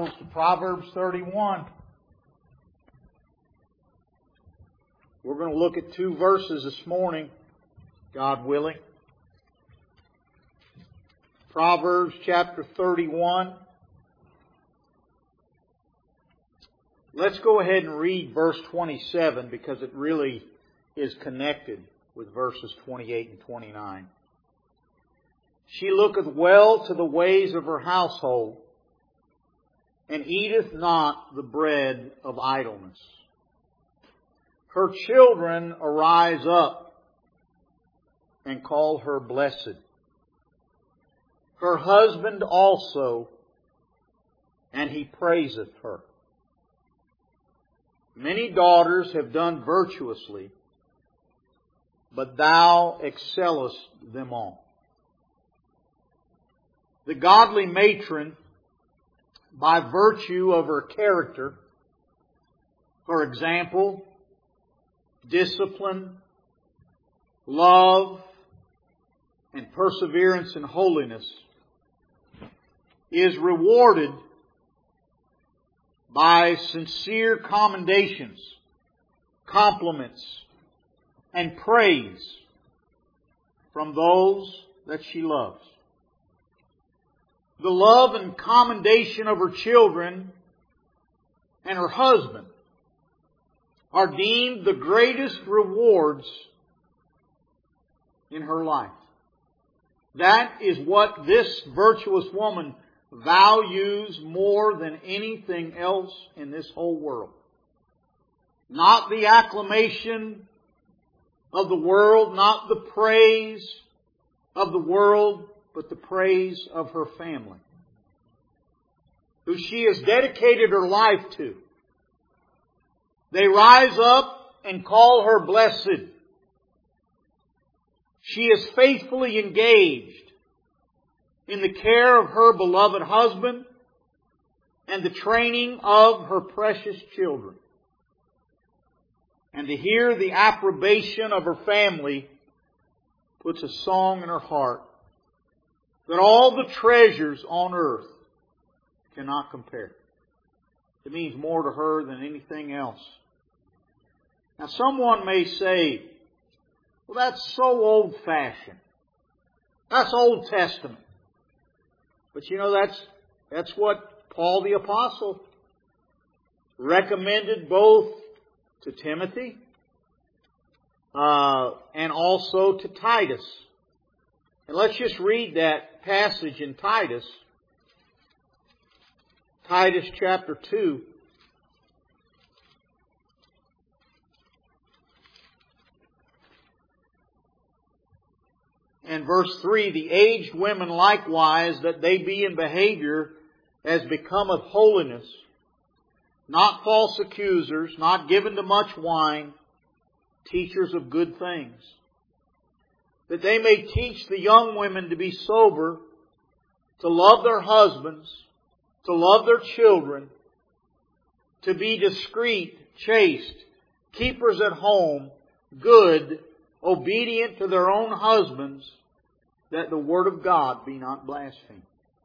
Bibles to Proverbs 31. We're going to look at 2 verses this morning, God willing. Proverbs chapter 31. Let's go ahead and read verse 27 because it really is connected with verses 28 and 29. She looketh well to the ways of her household, and eateth not the bread of idleness. Her children arise up and call her blessed. Her husband also, and he praiseth her. Many daughters have done virtuously, but thou excellest them all. The godly matron, by virtue of her character, her example, discipline, love, and perseverance in holiness, is rewarded by sincere commendations, compliments, and praise from those that she loves. The love and commendation of her children and her husband are deemed the greatest rewards in her life. That is what this virtuous woman values more than anything else in this whole world. Not the acclamation of the world, not the praise of the world, but the praise of her family, who she has dedicated her life to. They rise up and call her blessed. She is faithfully engaged in the care of her beloved husband and the training of her precious children. And to hear the approbation of her family puts a song in her heart that all the treasures on earth cannot compare. It means more to her than anything else. Now someone may say, well, that's so old-fashioned. That's Old Testament. But you know, that's what Paul the Apostle recommended both to Timothy and also to Titus. And let's just read that passage in Titus. Titus chapter 2. And verse 3, the aged women likewise, that they be in behavior as becometh holiness, not false accusers, not given to much wine, teachers of good things, that they may teach the young women to be sober, to love their husbands, to love their children, to be discreet, chaste, keepers at home, good, obedient to their own husbands, that the word of God be not blasphemed.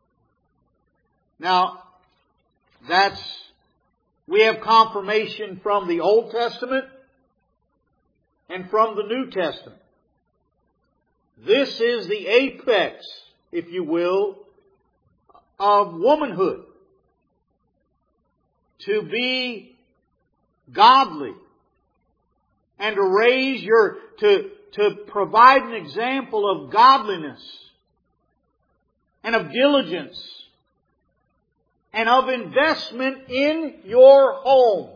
Now, we have confirmation from the Old Testament and from the New Testament. This is the apex, if you will, of womanhood. To be godly and to raise to provide an example of godliness and of diligence and of investment in your home.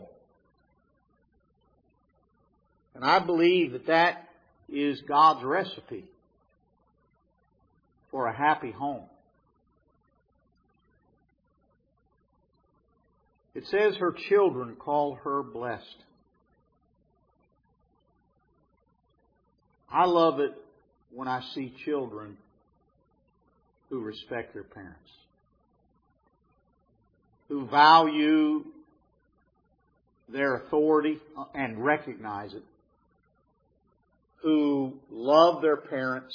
And I believe that is God's recipe for a happy home. It says her children call her blessed. I love it when I see children who respect their parents, who value their authority and recognize it, who love their parents,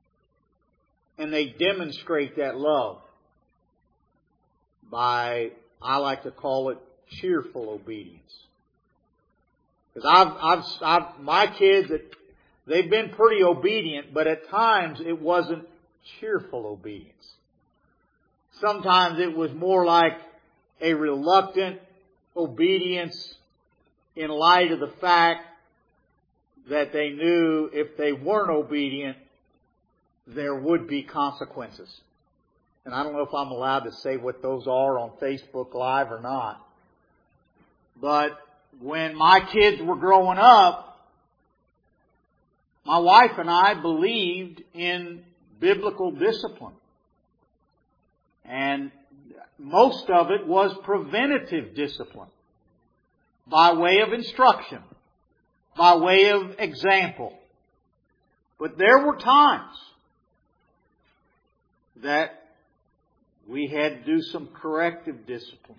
and they demonstrate that love by I like to call it cheerful obedience. Because my kids, they've been pretty obedient, but at times it wasn't cheerful obedience. Sometimes it was more like a reluctant obedience in light of the fact that they knew if they weren't obedient, there would be consequences. And I don't know if I'm allowed to say what those are on Facebook Live or not. But when my kids were growing up, my wife and I believed in biblical discipline. And most of it was preventative discipline. By way of instruction. By way of example. But there were times that we had to do some corrective discipline.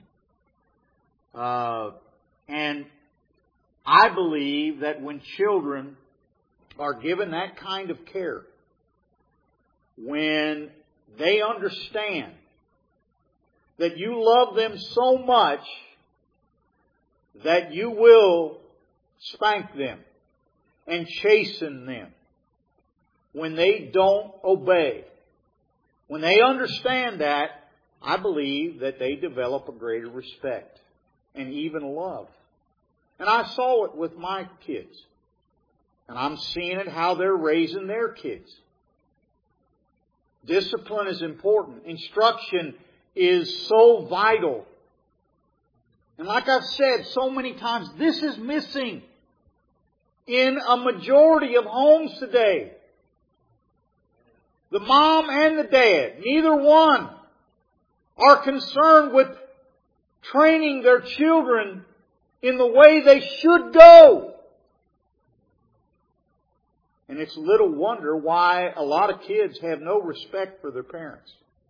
And I believe that when children are given that kind of care, when they understand that you love them so much that you will spank them and chasten them when they don't obey, when they understand that, I believe that they develop a greater respect and even love. And I saw it with my kids. And I'm seeing it how they're raising their kids. Discipline is important. Instruction is so vital. And like I've said so many times, this is missing in a majority of homes today. The mom and the dad, neither one, are concerned with training their children in the way they should go. And it's little wonder why a lot of kids have no respect for their parents.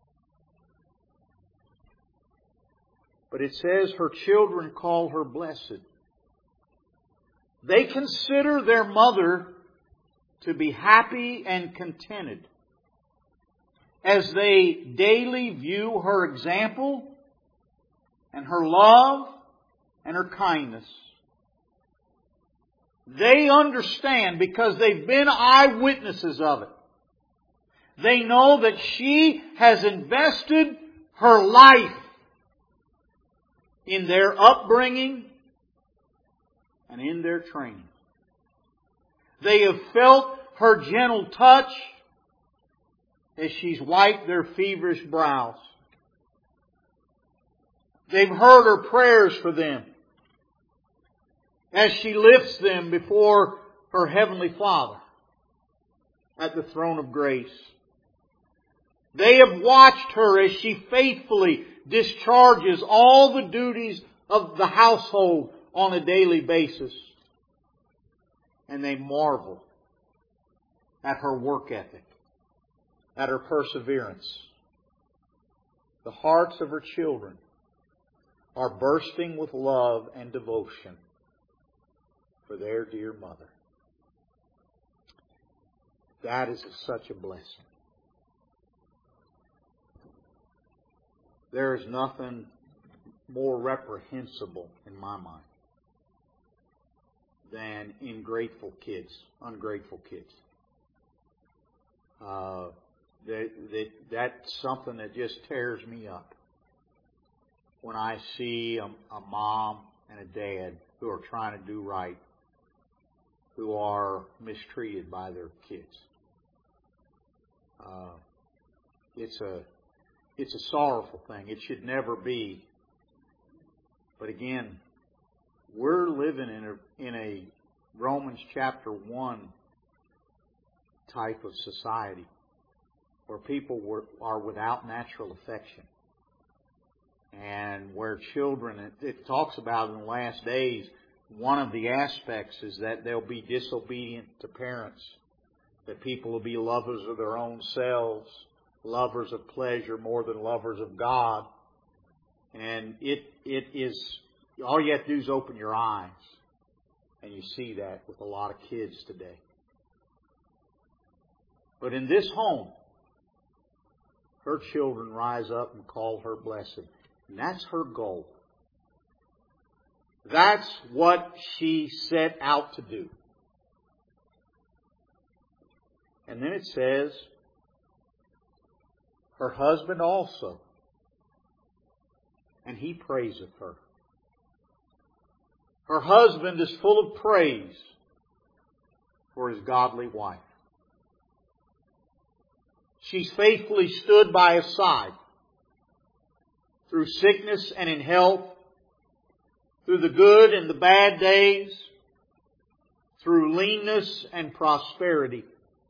But it says her children call her blessed. They consider their mother to be happy and contented as they daily view her example and her love and her kindness. They understand because they've been eyewitnesses of it. They know that she has invested her life in their upbringing and in their training. They have felt her gentle touch as she's wiped their feverish brows. They've heard her prayers for them as she lifts them before her Heavenly Father at the throne of grace. They have watched her as she faithfully discharges all the duties of the household on a daily basis. And they marvel at her work ethic, at her perseverance. The hearts of her children are bursting with love and devotion for their dear mother. That is such a blessing. There is nothing more reprehensible in my mind than ungrateful kids. That's something that just tears me up when I see a mom and a dad who are trying to do right, who are mistreated by their kids. It's a sorrowful thing. It should never be. But again, we're living in a Romans chapter 1 type of society where people are without natural affection. And where children, it talks about in the last days, one of the aspects is that they'll be disobedient to parents. That people will be lovers of their own selves, lovers of pleasure more than lovers of God. And it is, all you have to do is open your eyes. And you see that with a lot of kids today. But in this home, her children rise up and call her blessed. And that's her goal. That's what she set out to do. And then it says, her husband also. And he praiseth her. Her husband is full of praise for his godly wife. She's faithfully stood by his side through sickness and in health, through the good and the bad days, through leanness and prosperity.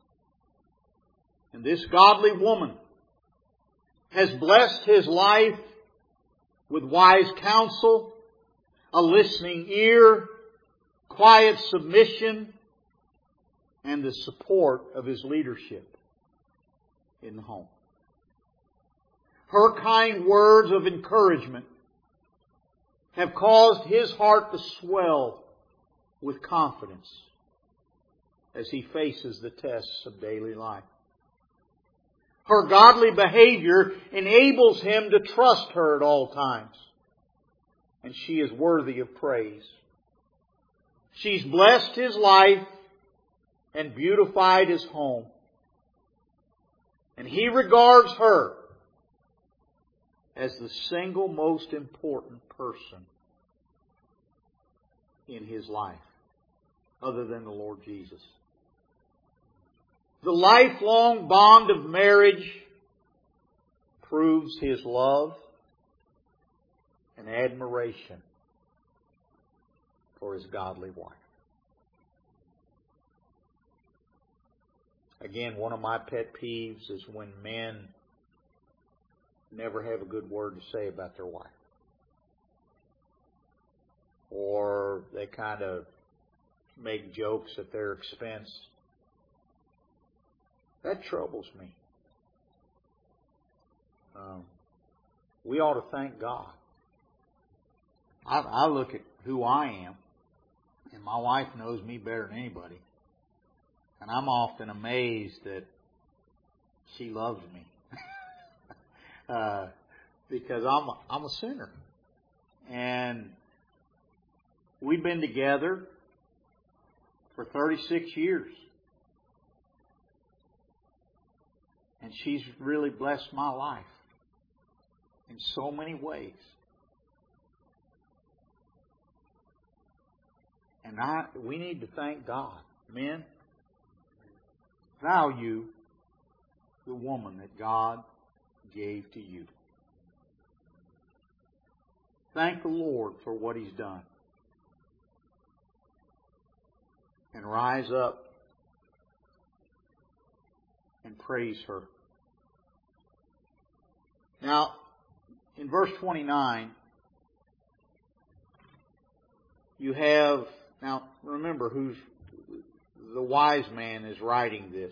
And this godly woman has blessed his life with wise counsel, a listening ear, quiet submission, and the support of his leadership in the home. Her kind words of encouragement have caused his heart to swell with confidence as he faces the tests of daily life. Her godly behavior enables him to trust her at all times. And she is worthy of praise. She's blessed his life and beautified his home. And he regards her as the single most important person in his life, other than the Lord Jesus. The lifelong bond of marriage proves his love and admiration for his godly wife. Again, one of my pet peeves is when men never have a good word to say about their wife. Or they kind of make jokes at their expense. That troubles me. We ought to thank God. I look at who I am, and my wife knows me better than anybody. And I'm often amazed that she loves me. Because I'm a sinner. And we've been together for 36 years. And she's really blessed my life in so many ways. And we need to thank God. Men, value the woman that God gave to you. Thank the Lord for what He's done. And rise up and praise her. Now, in verse 29, you have, now remember who's the wise man is writing this.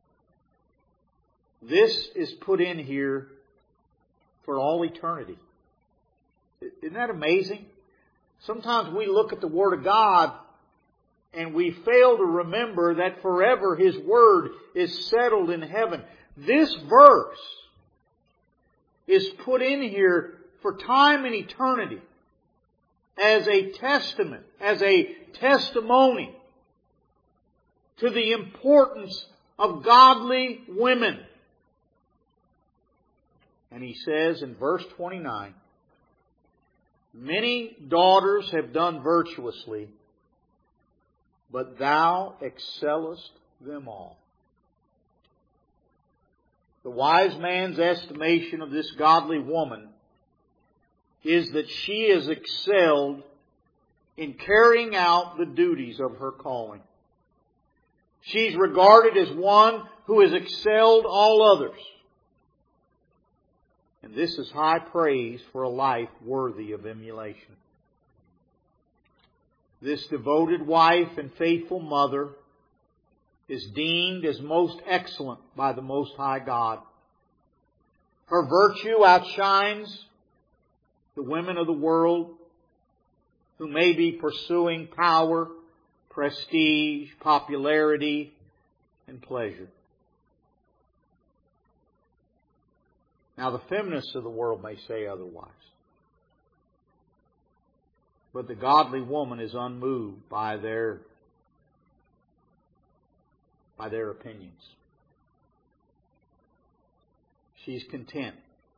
This is put in here for all eternity. Isn't that amazing? Sometimes we look at the Word of God and we fail to remember that forever His Word is settled in heaven. This verse is put in here for time and eternity as a testament, as a testimony to the importance of godly women. And he says in verse 29, many daughters have done virtuously, but thou excellest them all. The wise man's estimation of this godly woman is that she is excelled in carrying out the duties of her calling. She's regarded as one who has excelled all others. And this is high praise for a life worthy of emulation. This devoted wife and faithful mother is deemed as most excellent by the Most High God. Her virtue outshines the women of the world who may be pursuing power, prestige, popularity, and pleasure. Now, the feminists of the world may say otherwise. But the godly woman is unmoved by their opinions. She's content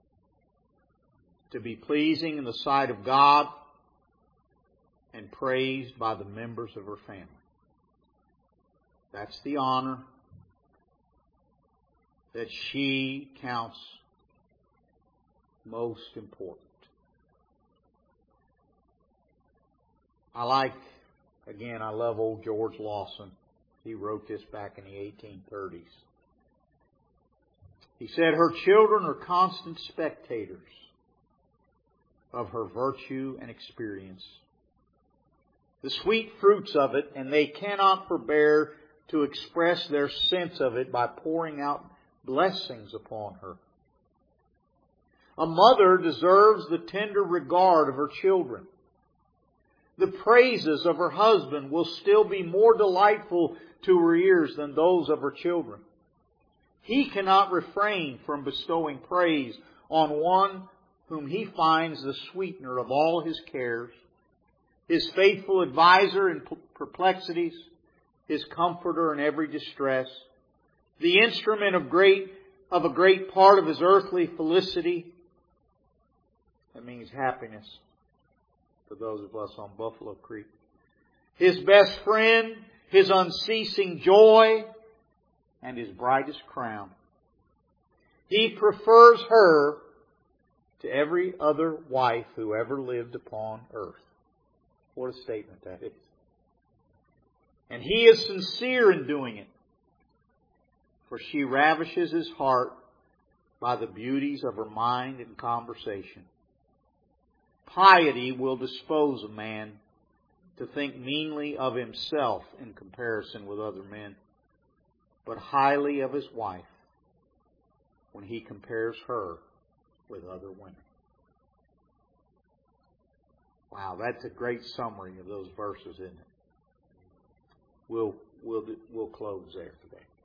to be pleasing in the sight of God and praised by the members of her family. That's the honor that she counts most important. I love old George Lawson. He wrote this back in the 1830s. He said, her children are constant spectators of her virtue and experience, the sweet fruits of it, and they cannot forbear to express their sense of it by pouring out blessings upon her. A mother deserves the tender regard of her children. The praises of her husband will still be more delightful to her ears than those of her children. He cannot refrain from bestowing praise on one whom he finds the sweetener of all his cares, his faithful adviser in perplexities, his comforter in every distress, the instrument of a great part of his earthly felicity. That means happiness for those of us on Buffalo Creek. His best friend, his unceasing joy, and his brightest crown. He prefers her to every other wife who ever lived upon earth. What a statement that is. And he is sincere in doing it, for she ravishes his heart by the beauties of her mind and conversation. Piety will dispose a man to think meanly of himself in comparison with other men, but highly of his wife when he compares her with other women. Wow, that's a great summary of those verses, isn't it? We'll close there today.